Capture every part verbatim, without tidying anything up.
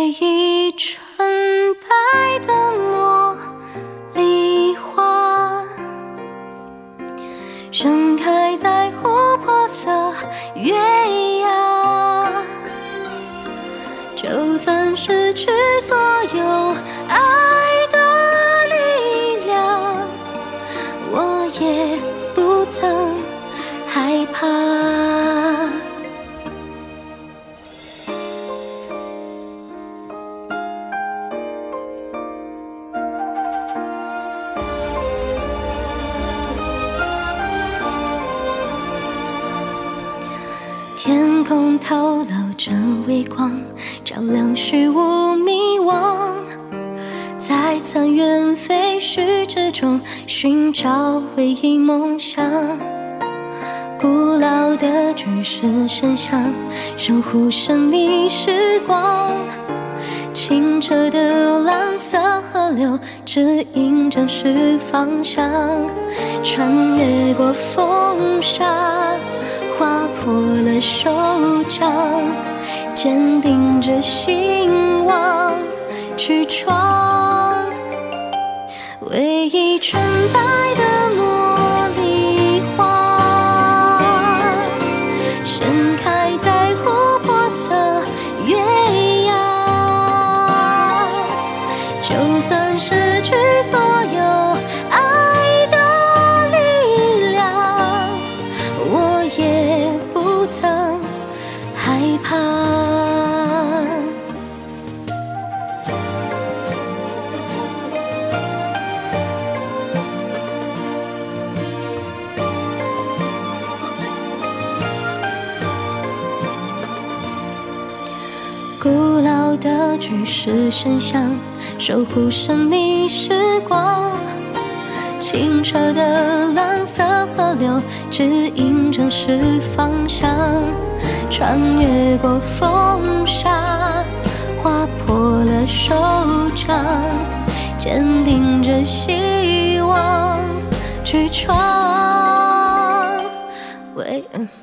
唯一纯白的茉莉花，盛开在琥珀色月牙。就算失去所有爱的力量，我也不曾害怕。天空透露着微光，照亮虚无迷惘，在残垣废墟之中寻找唯一梦想。古老的巨石神像守护神秘时光，清澈的蓝色河流指引真实方向。穿越过风沙，划破了手掌，坚定着希望去闯。唯一纯白的茉莉花，盛开在琥珀色月牙。就算失去所有爱的力量，我也不曾害怕。古老的巨石神像守护神秘时光，清澈的蓝色河流指引真实方向。穿越过风沙，划破了手掌，坚定着希望去闯。唯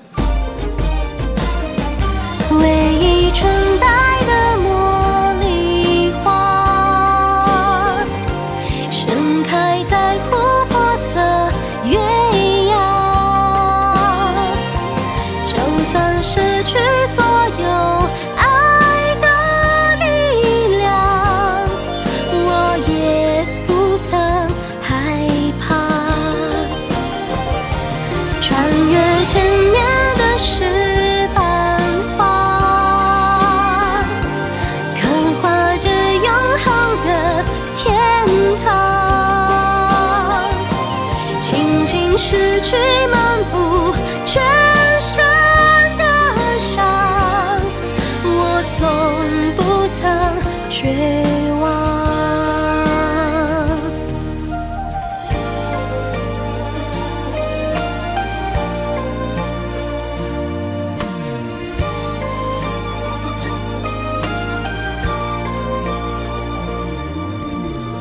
唯一纯白的茉莉花，盛开在琥珀色月牙。就算失去所有爱的力量，我也不曾害怕。穿越千年的石板画，刻画着永恒的天堂。轻轻拭去漫步全身的伤，我从不曾绝